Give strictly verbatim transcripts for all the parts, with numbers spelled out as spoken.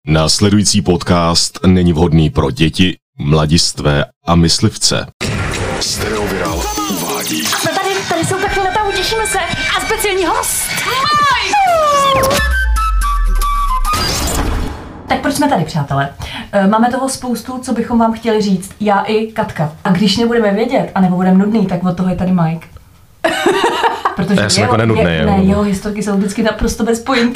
Následující podcast není vhodný pro děti, mladistvé a myslivce. Stereoviral uvádí. No tady, tady jsou pěkně na tahu, těšíme se. A speciální host. Tak proč jsme tady, přátelé? Máme toho spoustu, co bychom vám chtěli říct. Já i Katka. A když nebudeme vědět, anebo budeme nudný, tak od toho je tady Mike. Protože já jsem jako nenudný. Je, ne, jeho historky jsou vždycky naprosto bez pointy.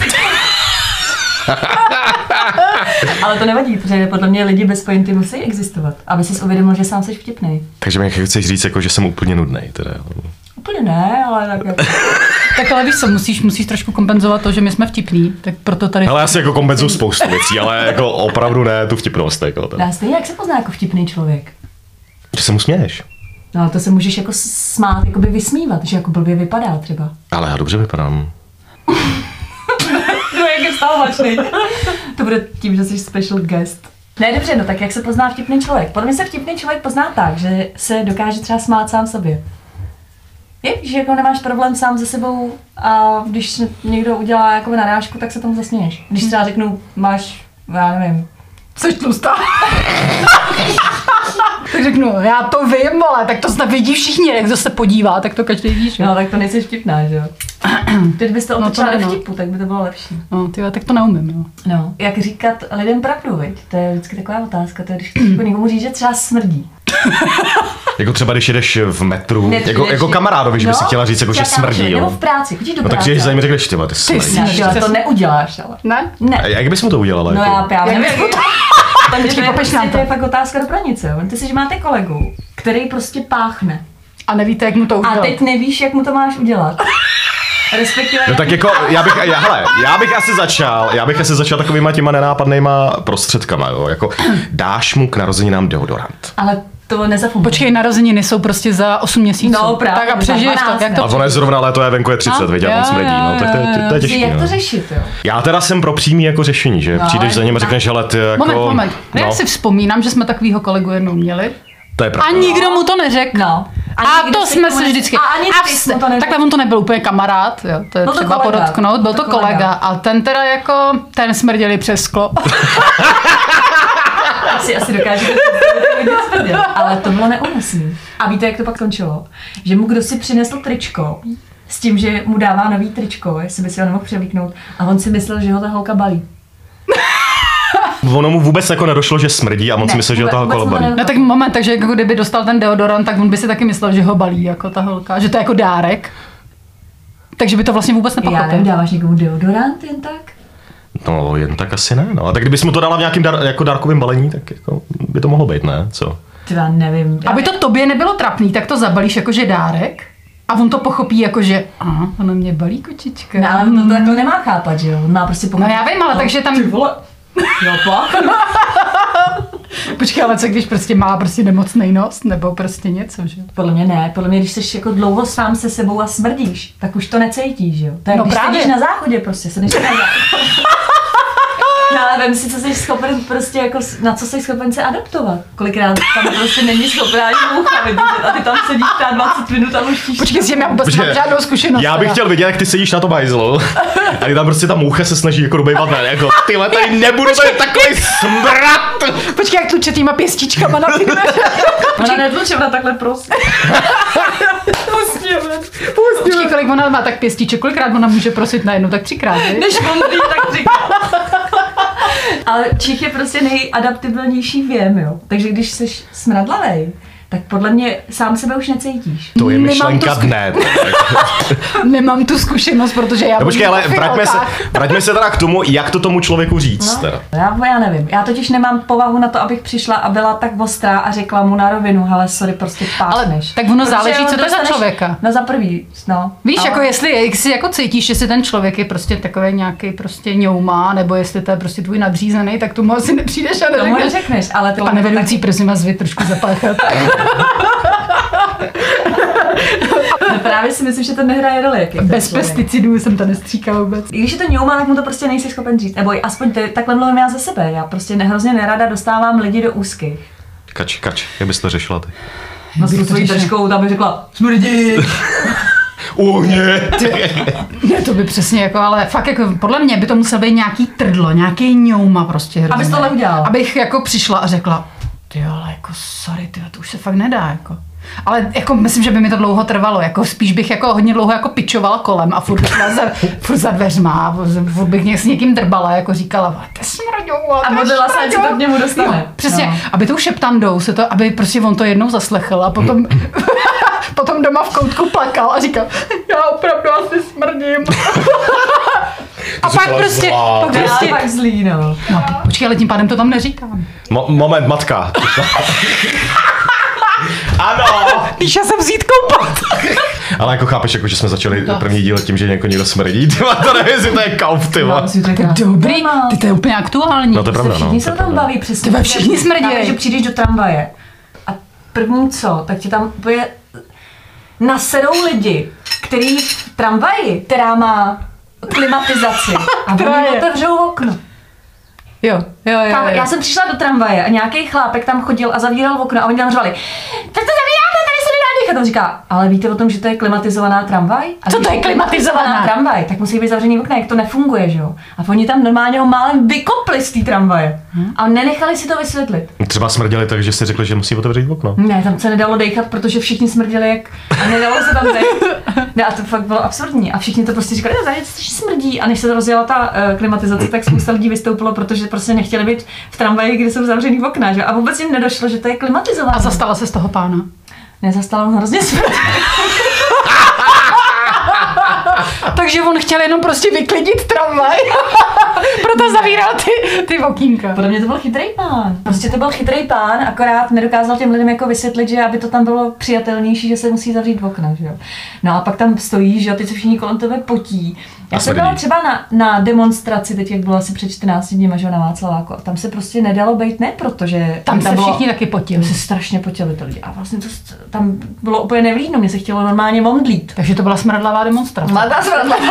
Ale to nevadí, protože podle mě lidi bez pointy musí existovat, aby jsi uvědomil, že sám jsi vtipnej. Takže mi chceš říct, jako, že jsem úplně nudnej, teda. Úplně ne, ale tak jako... Tak ale víš co, musíš, musíš trošku kompenzovat to, že my jsme vtipní, tak proto tady... Ale já si jako kompenzuju spoustu věcí, ale jako opravdu ne tu vtipnost. Jako, Dá stejně, jak se pozná jako vtipný člověk? Že se mu směješ. No ale to se můžeš jako smát, jako by vysmívat, že jako blbě vypadá třeba. Ale já dobře vypadám. No jak je vstávačný. To bude tím, že jsi special guest. Ne, dobře, no tak jak se pozná vtipný člověk? Podle mě se vtipný člověk pozná tak, že se dokáže třeba smát sám sobě. Je, že jako nemáš problém sám se sebou a když někdo udělá jako narážku, tak se tomu zasměješ. Když třeba řeknu, máš, já nevím, Jsi tlustá. Tak řeknu, já to vím, ale tak to snad vidí všichni, jak kdo se podívá, tak to každý ví, že? No tak to nejsi vtipná, že jo? Ty byste to otočila no, do vtipu, tak by to bylo lepší. No, tyhle, tak to neumím, jo. No, jak říkat lidem pravdu, viď? To je vždycky taková otázka, to je, když jako někomu říct, že třeba smrdí. Jako třeba, když jedeš v metru, Ne, jako, jako kamarádovi, že by no, si chtěla říct, jako, že smrdí, jo? Nebo v práci, chodíš do No práce. tak za ním řekneš, ty ty smrdí. Ne, to neuděláš, ale. Ne? Ne. A jak bys mu to udělala? No jako? já právě Jak nevím. bys mu to- Takže to je, popiš nám prostě, to. to je fakt otázka do pranice. Vemte si, že máte kolegu, který prostě páchne. A nevíte, jak mu to udělat. A teď nevíš, jak mu to máš udělat. Respektive... No tak jako, já bych, já, hele, já bych asi začal, já bych asi začal takovýma těma nenápadnýma prostředkama, jo, jako dáš mu k narozeninám deodorant. Ale to nezafunguje. Počkej, narozeniny jsou prostě za osm měsíců. No, právě, Tak a za přežiješ to. dvanáct, Jak ne? to A ono je zrovna léto, je venku je třicet, viděl, jo, on smrdí, no, tak to je, to je těžký, Jak to no. řešit, jo? Já teda jsem pro přímý jako řešení, že No, přijdeš za ním a ale- řekneš, hele, ty jako... Moment, moment. No, Já si vzpomínám, že jsme takovýho kolegu jednou měli. to je A pravda. nikdo mu to neřekl. No. A nikdo to si jsme tomu si ne- vždycky... A ani a ty vs- jsi mu to neřekl. takhle on to nebyl úplně kamarád, jo, to je No to třeba kolega. podotknout, byl To to kolega. kolega a ten teda jako, ten smrděli přes sklo. Asi, asi dokážete představit, ale to bylo neúnosný. A víte, jak to pak končilo? Že mu kdo si přinesl tričko s tím, že mu dává nový tričko, jestli by si ho nemohl převlíknout, a on si myslel, že ho ta holka balí. Ono mu vůbec jako nedošlo, že smrdí a on Ne, si myslel, že ho vůbec- toho vůbec mu to kolobalí. nedošlo. No tak moment, takže jako kdyby dostal ten deodorant, tak on by si taky myslel, že ho balí jako ta holka, že to je jako dárek. Takže by to vlastně vůbec Já nevím, nepochopil. dáváš někomu deodorant jen tak? No, jen tak asi ne, no. A tak kdybys mu to dala v nějakým dar, jako dárkovém balení, tak jako by to mohlo být, ne? Co? Třeba nevím. Aby to tobě nebylo trapný, tak to zabalíš jakože dárek a on to pochopí jako, že aha, ona mě balí kočička. No, ale on to takhle nemá chápat, že jo? On má prostě No já vím, ale takže tam... Ty vole. Jo, pak. Počkej, ale co když prostě má prostě nemocnej nos, nebo prostě něco, že? Podle mě ne, podle mě, když jsi jako dlouho sám se sebou a smrdíš, tak už to necítíš, že jo? To je, No když právě. sedíš na záchodě prostě, sedíš na záchodě. No ale vem si, co jsi schopen prostě jako, na co jsi schopen se adaptovat. Kolikrát tam prostě není schopná ani moucha vydržet a ty tam sedíš třeba dvacet minut a luštíš. Počkej, s tím já vůbec Počkej, nemám žádnou zkušenost. Já bych teda. chtěl vidět, jak ty sedíš na tom hajzlu a ty tam prostě ta moucha se snaží jako dobejvat ven, jako tyhle tady nebudu, to je takový smrad. Počkej, jak tluče pěstičkama na ty dveře. Ona netluče, ona takhle prostě. Pustíme. Počkej, kolik ona má tak pěstiček, kolikrát ona může prosit najednou, tak třikrát, ne? Než on ví, tak říká. Ale čich je prostě nejadaptibilnější věm, jo. Takže když jsi smradlavej, tak podle mě sám sebe už necítíš. To je Nemám myšlenka to dne. Nemám tu zkušenost, protože já... No počkej, ale mluvím o vraťme se, filmkách. vraťme se teda k tomu, jak to tomu člověku říct. No, Teda. já, já nevím. Já totiž nemám povahu na to, abych přišla a byla tak ostrá a řekla mu na rovinu, hele, sorry, prostě páchneš. tak ono Protože záleží, on co to je za dostaneš- člověka. No za prvý, no. Víš, ale- jako jestli jak si jako cítíš, jestli ten člověk je prostě takový nějaký prostě ňouma, nebo jestli to je prostě tvůj nadřízený, tak tomu asi nepřijdeš a Tomu neřekneš. neřekneš, ale to Pane vedoucí, prosím vás, vy trošku zapáchat. No právě si myslím, že to nehraje roli. jak je ten Bez člověk. pesticidů jsem to nestříkala vůbec. I když je to ňouma, tak mu to prostě nejsi schopen říct. Nebo aspoň ty, takhle mluvím já za sebe. Já prostě nehrozně nerada dostávám lidi do úzkých. Kač, kač, jak bys to řešila ty? No s tou svojí držkou tam by řekla, smrdí. Uhně! Ne, to by přesně jako, ale fakt jako, podle mě by to musel být nějaký trdlo, nějaký ňouma prostě. Hrozně. Abys tohle udělal. Abych jako přišla a řekla, ty ale jako sorry, ty, to už se fakt nedá jako. Ale jako myslím, že by mi to dlouho trvalo, jako spíš bych jako hodně dlouho jako pičovala kolem a furt bych za, furt za dveřma a furt bych s někým drbala, jako říkala, to smrďou, a modlila se, ať se to k němu dostane. Jo, přesně, no. Aby tou šeptandou se to, aby prostě on to jednou zaslechl a potom, potom doma v koutku plakal a říkal, já opravdu asi smrdím. A pak prostě, pak To je prostě, pak zlý, no. no, počkej, ale tím pádem to tam neříkám. Mo- moment, matka. Ano! Píša jsem vzít koupat. Ale jako chápeš, jako, že jsme začali první díl tím, že jako někdo smrdí, tyma, to nevím, jestli to je kauf, tyma. Dobrý, ty to je úplně aktuální. No to je pravda, no. Všichni se to je tam pravda. baví přesně. Tebe všichni smrděj. Takže přijdeš do tramvaje a první co, tak ti tam bude nasedou lidi, který v tramvaji, která má klimatizaci a Která oni je? otevřou okno. Jo, jo, jo, Kámo, jo. já jsem přišla do tramvaje a nějaký chlápek tam chodil a zavíral okno a oni tam řvali, tak to zavíráte, tady se nedá dýchat. A on říká, ale víte o tom, že to je klimatizovaná tramvaj? A Co když to je klimatizovaná? tramvaj? Tak musí být zavřený okna, jak to nefunguje, že jo? A oni tam normálně ho málem vykopli z té tramvaje a nenechali si to vysvětlit. Třeba smrděli tak, že jsi řekli, že musí otevřít okno. Ne, tam se nedalo dejchat, protože všichni smrděli jak... A nedalo se tam dejchat. Ne, a to fakt bylo absurdní. A všichni to prostě říkali, že to smrdí. A než se rozjela ta uh, klimatizace, tak spousta lidí vystoupilo, protože prostě nechtěli být v tramvaji, kde jsou zavřený okna. Že? A vůbec jim nedošlo, že to je klimatizované. A zastala se z toho pána. Nezastala ho hrozně smrdí. Takže on chtěl jenom prostě vyklidit tramvaj. Proto zavíral ty, ty okýnka. Podle mě to byl chytrý pán. Prostě to byl chytrý pán, akorát nedokázal těm lidem jako vysvětlit, že aby to tam bylo přijatelnější, že se musí zavřít okna, že jo. No a pak tam stojí, že jo, teď se všichni kolem tebe potí. Já jsem byla třeba na, na demonstraci, teď jak bylo asi před čtrnácti dní, že jo, na Václaváku, a tam se prostě nedalo být, ne protože... Tam se bylo, všichni taky potili. Tam se strašně potili ty lidi a vlastně to, tam bylo úplně nevlídno, mě se chtělo normálně omdlít. Takže to byla smradlavá demonstrace. Mladá smradlavá.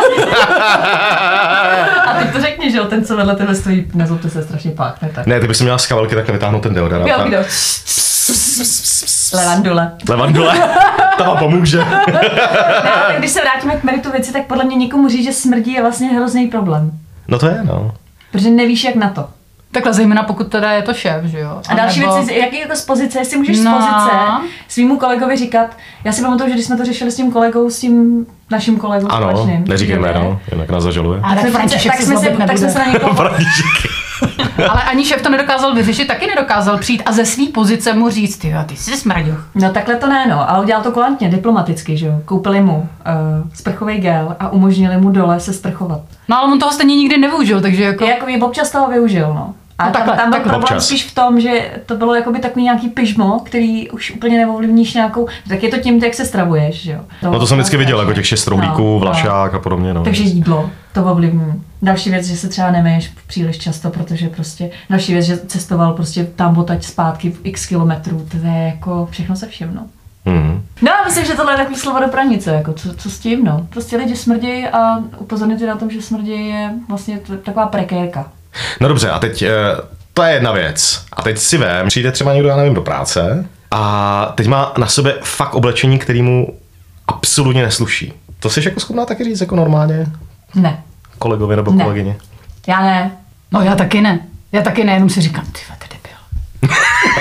A teď to řekni, že jo, ten, co vedle tebe stojí, nezlobte se, strašně páchne. Tak. Ne, ty bys měla z kabelky takhle vytáhnout ten deodorant. Jo, kdo? Levandule. Levandule, ta vám pomůže. Ne, ale když se vrátíme k meritu věci, tak podle mě někomu říct, že smrdí je vlastně hrozný problém. No to je, no. Protože nevíš, jak na to. Takhle zejména pokud teda je to šéf, že jo? A další nebo... věc je, jaký je to z pozice, jestli můžeš No. z pozice svýmu kolegovi říkat, já si pamatuju, že když jsme to řešili s tím kolegou, s tím naším kolegou Ano, společným. neříkejme, no, jinak nás zažaluje. Ale Tak, jsme, František tak, se jsme se, zlobit tak jsme nebude. se na někoho... Ale ani šéf to nedokázal vyřešit, taky nedokázal přijít a ze svý pozice mu říct, ty, ty jsi smraďoch. No takhle to ne, no, ale udělal to kulantně, diplomaticky, že jo. Koupili mu uh, sprchový gel a umožnili mu dole se sprchovat. No ale on toho stejně nikdy nevyužil, takže jako... Jako občas toho využil, no. A No tam, takhle, tam byl takhle. problém Občas. spíš v tom, že to bylo jakoby takový nějaký pyžmo, který už úplně neovlivníš nějakou, tak je to tím, jak se stravuješ, že jo. No to jsem vždycky viděl, jako těch šest rohlíků, No, vlašák a podobně, no. Takže jídlo, to ovlivní. Další věc, že se třeba nemeješ příliš často, protože prostě, další věc, že cestoval prostě tam odtaď zpátky v x kilometrů, to je jako všechno se všem, no. Mhm. No a myslím, že tohle je takový slovo do pranice, jako co, co s tím, no. Prostě lidi smrdějí a upozornit je na tom, že smrdějí je vlastně t- taková prekérka. No dobře, a teď, eh, to je jedna věc. A teď si vem, přijde třeba někdo, já nevím, do práce a teď má na sobě fakt oblečení, který mu absolutně nesluší. To jsi jako schopná taky říct jako normálně Ne, kolegovi nebo Ne. kolegyně? já ne. No já taky ne. Já taky ne, jenom si říkám, ty vole, ty debil.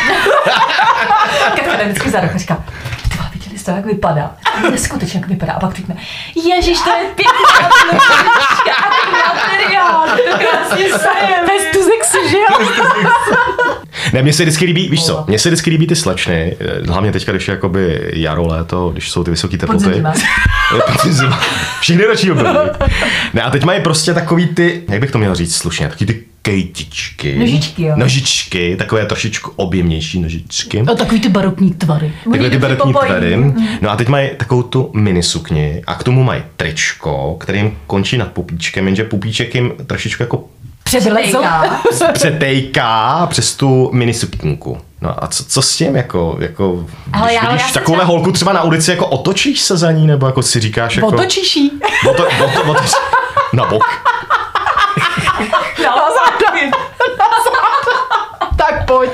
Katka jde vždycky za roh a říká, ty vole, viděli jste, jak vypadá? Neskutečně, jak vypadá. A pak řekne, ježiš, to je pěkná materiál, materiál, to krásně saje. Bez tu sexy, že jo? Ne, mně se vždycky líbí, víš co, mně se vždycky líbí ty slečny, eh, hlavně teďka, když je jakoby jaro, léto, když jsou ty vysoké teploty. Podzim zima. Podzim zima. Všichni roční období. Ne, a teď mají prostě takový ty, jak bych to měl říct slušně, takový ty kejtičky. Nožičky, jo. Nožičky, takové trošičku objemnější nožičky. No takový ty barokní tvary. Takhle ty Můj baretní popojí. tvary. No a teď mají takovou tu minisukni a k tomu mají tričko, kterým končí nad pupíčkem, jenže pupíček jim trošičku jako Převylezl. přetejká přes tu minisukninku. No a co, co s tím, jako, jako Ale když já- vidíš já jsem takovouhle třeba- holku třeba na ulici, jako otočíš se za ní, nebo jako si říkáš, jako... Otočíš jí. Oto, oto, oto, na bok. Na záda. Tak pojď.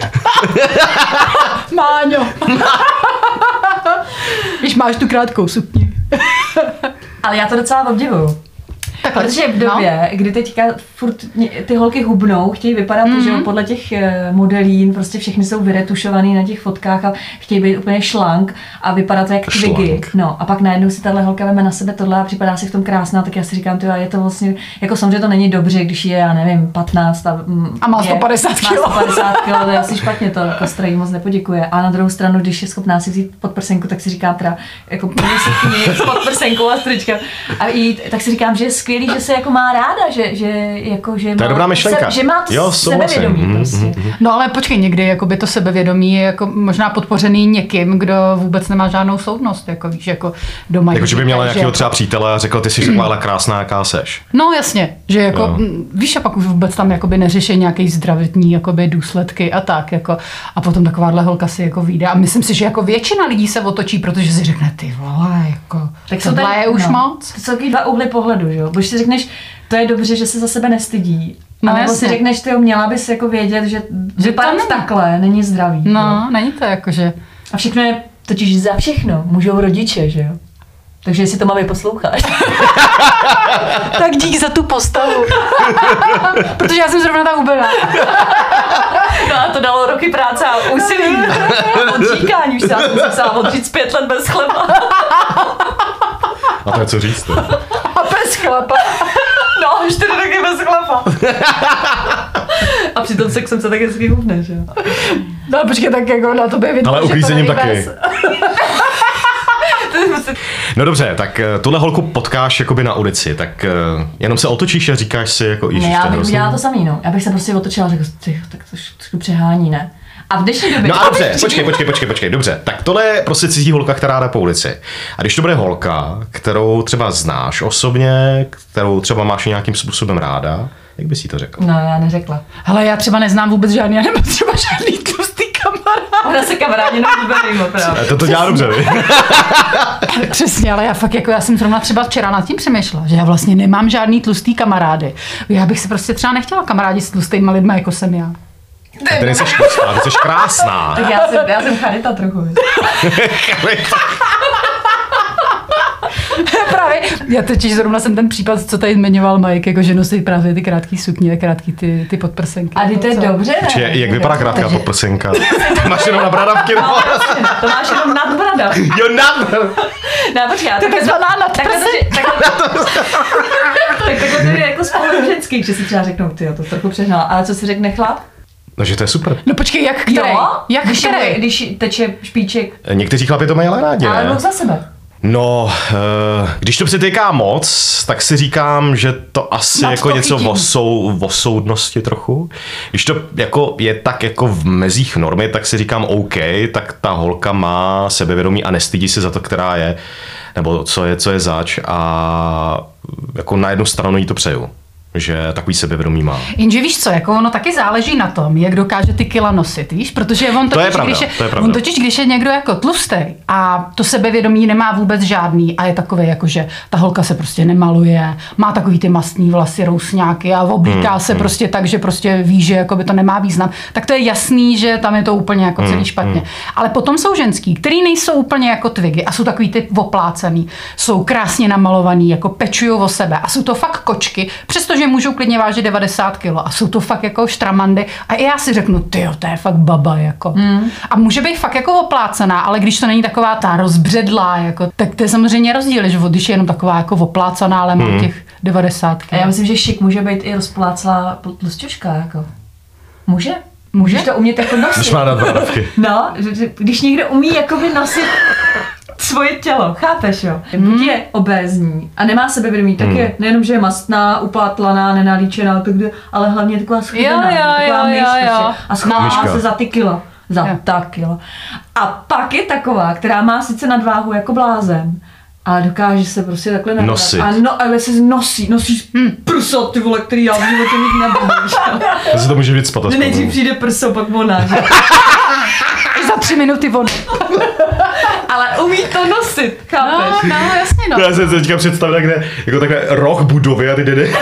Máňo. Když máš tu krátkou sukni. Ale já to docela obdivuju. Takhle, Protože v době, no. kdy teďka furt ty holky hubnou, chtějí vypadat, mm-hmm. že jo, podle těch modelín, prostě všechny jsou vyretušovaný na těch fotkách a chtějí být úplně šlank a vypadat to jak Twiggy. No a pak najednou si tahle holka veme na sebe tohle a připadá si v tom krásná, tak já si říkám, tyjo, je to vlastně, jako samozřejmě to není dobře, když je, já nevím, patnáct a, a má sto padesát kilo. Má sto padesát kilo, to je asi špatně, to jako strají moc nepoděkuje. A na druhou stranu, když je schopná si vzít podprsenku, tak si říkám teda, jako podprsenku s podprsenkou a strička a jít, tak si říkám, že je skvělý, že se jako má ráda, že, že jako, že to je má, dobrá myšlenka. Se, že má to jo, sebevědomí mm, prostě. Mm, mm. No ale počkej, někdy jako by to sebevědomí je jako možná podpořený někým, kdo vůbec nemá žádnou soudnost, jako víš, jako doma. Jako, že by měla nějakého jako... třeba přítele a řekl, ty jsi taková krásná, jaká seš. No jasně, že jako, jo. víš, a pak už vůbec tam jakoby neřeší nějaký zdravotní jakoby důsledky a tak, jako, a potom takováhle holka si jako vyjde a myslím si, že jako většina lidí se otočí, protože si řekne, ty vole, jako, tak tohle je už no, moc. To jsou takový dva úhly pohledu, že jo, když si řekneš, to je dobře, že se za sebe nestydí. No, a nebo si řekneš, ty měla bys jako vědět, že vypadat takhle není zdravý. No, jo. není to jako, že... A všechno je, totiž za všechno můžou rodiče, že jo. Takže jestli to máme posloucháš. Tak dík za tu postavu. Protože já jsem zrovna ta hubená. No a to dalo roky práce a úsilí. Odříkání, už se já jsem se musela odřít pět let bez chleba. A to je co říct, to? A bez chlapa. No, čtyři roky bez chlapa. A při tom sexem se tak hezky hubne, že jo. No počkej, tak jako na tobě vidíš. Ale uklízením taky. No dobře, tak tuhle holku potkáš jakoby na ulici, tak uh, jenom se otočíš a říkáš si jako ježiš, ne, já bych hrozný. dělala to samý, no. Já bych se prostě otočila a řekla, ty, tak to trošku přehání, ne? A v dnešní době... No a dobře, počkej, počkej, počkej, počkej, dobře. Tak tohle je prostě cizí holka, která jde po ulici. A když to bude holka, kterou třeba znáš osobně, kterou třeba máš nějakým způsobem ráda, jak bys jí to řekl? No, já neřekla. Hele, já třeba neznám vůbec žádný, já nemám třeba žádný tlustý kamarád. Ona se kamarádi nevůbec opravdu. To to dělá dobře, vy? Přesně, ale já fakt jako, já jsem zrovna třeba včera nad tím přemýšlela, že já vlastně nemám žádný tlustý kamarády. Já bych se prostě třeba nechtěla kamarádi s tlustýma lidma, jako jsem já. Ty nejsi tlustá, ty jsi krásná. Tak já jsem, já jsem Charita trochu. Charita. Právě, já totiž zrovna jsem ten případ, co tady zmiňoval Mike, jako že nosí právě ty krátký sukně, krátký ty, ty podprsenky. A to je dobře, ne? Čiže, jak vypadá krátká takže... podprsenka? To máš jenom na bradavky, no? No, to máš jenom nad bradav. Jo, nad No, počkej, to je zvaná nad prsenka. Tak takhle to je jako spolu ženský, že si třeba řeknou, ty jo, to trochu přehnala. Ale co si řekne chlap? No, že to je super. No počkej, jak který? Jo, jak když, který? Je, když teče špíček. Někteří chlapi to mají ale rádi, ale ne? Ale za sebe. No, když to přitýká moc, tak si říkám, že to asi Nad jako to něco chytím. o, sou, o soudnosti trochu. Když to jako je tak jako v mezích normy, tak si říkám OK, tak ta holka má sebevědomí a nestydí se za to, která je, nebo co je, co je zač a jako na jednu stranu jí to přeju. Že takový sebevědomí má. Jenže víš co, jako ono taky záleží na tom, jak dokáže ty kila nosit, víš, protože on totiž, to je pravda, když, je, to je pravda. on totiž, když je někdo jako tlustý a to sebevědomí nemá vůbec žádný a je takový jako, že ta holka se prostě nemaluje, má takový ty mastní vlasy, rousňáky a oblíká hmm, se hmm. prostě tak, že prostě ví, že jako by to nemá význam, tak to je jasný, že tam je to úplně jako celý hmm, špatně. Hmm. Ale potom jsou ženský, který nejsou úplně jako Twiggy a jsou takový ty oplácený, jsou krásně namalovaný, jako pečujou o sebe a jsou to fakt kočky, přestože můžou klidně vážit devadesát kilo a jsou to fakt jako štramandy a i já si řeknu, tyjo, to je fakt baba, jako. Hmm. A může být fakt jako oplácená, ale když to není taková ta rozbředlá, jako, tak to je samozřejmě rozdíl, že když je jenom taková jako oplácaná, ale má hmm. těch devadesát kilo. A já myslím, že šik může být i rozpláclá tlusťoška, jako. Může? Může? Můžeš to umět jako nosit. Když má nadbradavky. No, když někdo umí jakoby nosit svoje tělo, chápeš, jo? Mm. Buď je obézní a nemá sebevědomí, tak Mm. je nejenom, že je mastná, upátlaná, nenalíčená, tak jde, ale hlavně taková schudená, Jo, jo, taková jo, myš, jo, jo. prostě, a schová Myška. se za ty kilo. Za Jo. ta kilo. A pak je taková, která má sice nadváhu jako blázen, ale dokáže se prostě takhle nabrat. Nosit. A no, ale se nosí, nosíš hmm. prso, ty vole, který já v životě mít nebudu, že jo? To se to může víc spatat. Nejdřív přijde prso, pak ona, že? Za tři minuty von. Ale umí to nosit, chápeš? No, no, jasně, no. Já jsem se teďka představil takhle, jako takhle roh budovy a ty jde.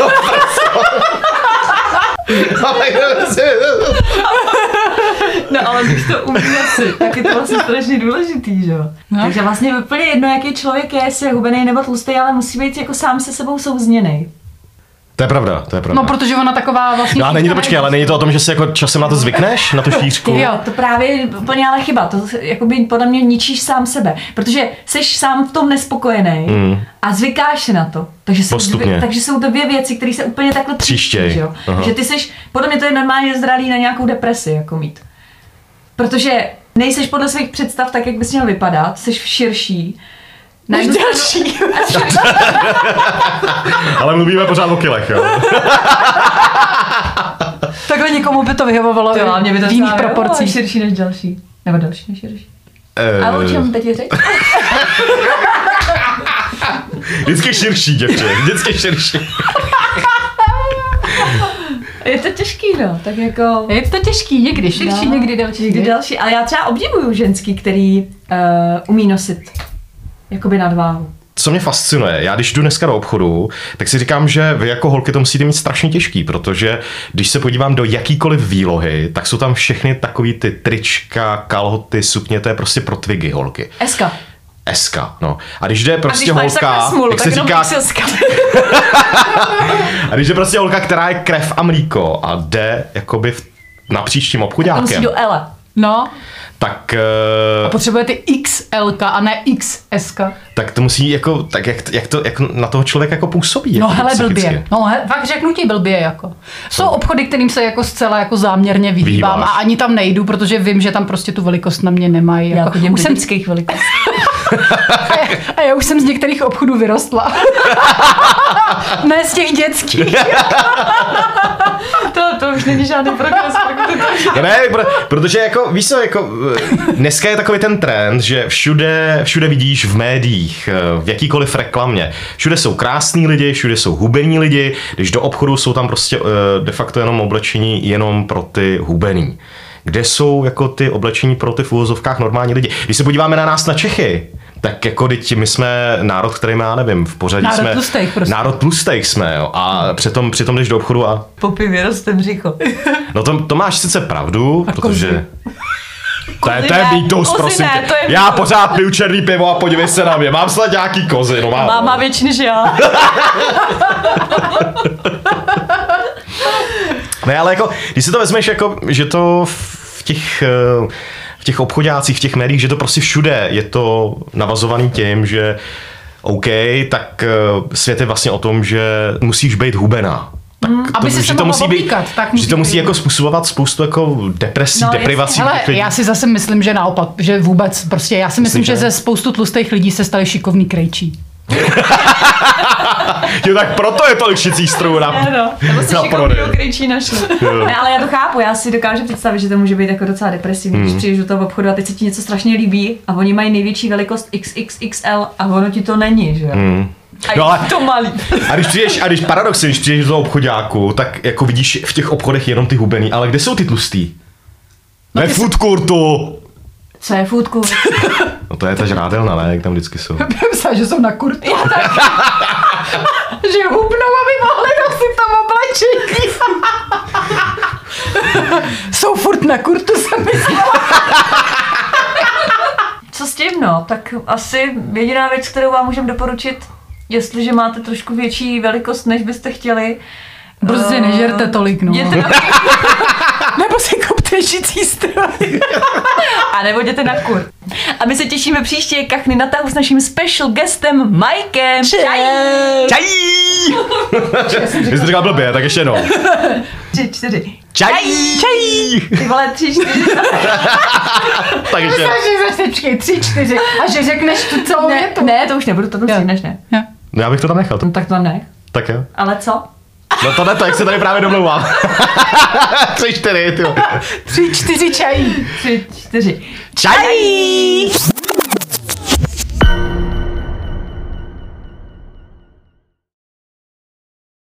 No ale ale když to umí asi, tak je to vlastně strašně důležitý, že jo. No. Takže vlastně úplně jedno, jaký člověk je, jestli je hubený nebo tlustý, ale musí být jako sám se sebou souzněnej. To je pravda, to je pravda. No, protože ona taková vlastně... No, ale není to, počkej, ale není to o tom, že si jako časem na to zvykneš, na tu šířku? Jo, to právě je úplně ale chyba, to jakoby podle mě ničíš sám sebe, protože jsi sám v tom nespokojený mm. a zvykáš si na to. Takže jsou, dvě, takže jsou to dvě věci, které se úplně takhle tříštějí, že jo. Že ty jsi, podle mě to je normálně zralý na nějakou depresi, jako mít. Protože nejseš podle svých představ tak, jak bys měl vypadat, jsi širší. Než další. Ale mluvíme pořád o kilech, jo. Takhle někomu by to vyhovovalo to v by to jiných proporcích. Širší než další. Nebo další než širší. Uh... A o čem teď je řeč? Vždycky širší, děvče. Vždycky širší. Je to těžký, no. Tak jako... Je to těžký, někdy širší, no, někdy další. Někdy další. Ale já třeba obdivuju ženský, který uh, umí nosit jakoby nadváhu. Co mě fascinuje, já když jdu dneska do obchodu, tak si říkám, že vy jako holky to musíte mít strašně těžký, protože když se podívám do jakýkoliv výlohy, tak jsou tam všechny takový ty trička, kalhoty, sukně, to je prostě pro twigy holky. Eska. Eska, no. A když jde prostě a když holka, smůlu, jak se říká... A když jde prostě holka, která je krev a mlíko a jde jakoby v, napříč tím obchodákem. To musí do L. No. Tak... Uh, a potřebujete X L a ne X S. Tak to musí jako, tak jak, jak to jak na toho člověk jako působí. No jako hele, psychicky. blbě. No he, fakt řeknu ti blbě jako. Jsou no. obchody, kterým se jako zcela jako záměrně vyhýbám a ani tam nejdu, protože vím, že tam prostě tu velikost na mě nemají. Já jako, chodím do dětských velikostí. A já už jsem z některých obchodů vyrostla. Ne z těch dětských. to, to už není žádný progres. Ne, protože jako, víš co, jako dneska je takový ten trend, že všude, všude vidíš v médiích, v jakýkoliv reklamě, všude jsou krásní lidi, všude jsou hubení lidi, když do obchodu jsou tam prostě de facto jenom oblečení jenom pro ty hubený. Kde jsou jako ty oblečení pro ty v uvozovkách normální lidi. Když se podíváme na nás, na Čechy, tak jako teď my jsme národ, který má, nevím, v pořadí národ jsme... Tlustejch prostě. Národ tlustejch jsme, jo. A přitom, přitom jdeš do obchodu a... Po pivě roste břicho. No to, to máš sice pravdu, a protože... To je, kozy to je ne, mýtus, kozy prosím ne, tě. to je Já mýtus. pořád piju černý pivo a podívej se na mě. Mám snad nějaký kozy, no mám. Má, má větší než já. Ne, ale jako, když si to vezmeš, jako, že to v těch... v těch obchodácích, v těch médiích, že to prostě všude je to navazovaný tím, že OK, tak svět je vlastně o tom, že musíš být hubená. Tak mm, to, aby si že se to musí být, oblíkat, tak že to musí jako způsobovat spoustu jako depresí, no, deprivací. Hele, já si zase myslím, že naopak, že vůbec prostě, já si myslím, myslím že ze spoustu tlustých lidí se stali šikovní krejčí. Jo, tak proto je tolik šicích strojů na no, nebo se šikovný krejčí našli. Ne, ale já to chápu, já si dokážu představit, že to může být jako docela depresivní, hmm. když přijdeš do toho obchodu a teď se ti něco strašně líbí a oni mají největší velikost X X X L a ono ti to není, že jo? Hmm. A no ale, to malý. A když přijdeš, a když paradoxně, když přijdeš do toho obchodáku, tak jako vidíš v těch obchodech jenom ty hubený, ale kde jsou ty tlustý? No ve food courtu. Co je food court? No to je ta žrádelna, ne, jak tam vždycky jsou. Myslím, že jsou na kurtu. Že hubnou, aby mohli nosit to oblečení. Jsou furt na kurtu, jsem myslela. Co s tím, no? Tak asi jediná věc, kterou vám můžeme doporučit, jestliže máte trošku větší velikost, než byste chtěli. Prostě uh, nežerte tolik, no. Na... Nebo si kupte žicí stroj. A nebo jděte na kur. A my se těšíme příště kachny na tahu s naším special guestem Majkem. Čaj! Čaj! Vy jste říkal blbě, tak ještě jednou. Tři, čtyři. Čaj! Čaj! Ty vole, tři, čtyři. Tak ještě. Já myslím, že počkej, tři, čtyři. A že řekneš tu celou ne, větu. Ne, to už nebudu, to tam stříhneš, ne? Jo. No já bych to tam nechal. No, tak to tam nech. Tak jo. Ale co? No to ne, to jak se tady právě domlouvám. Tři, čtyři, ty. Tři, čtyři čají. Tři, čtyři. Čaj!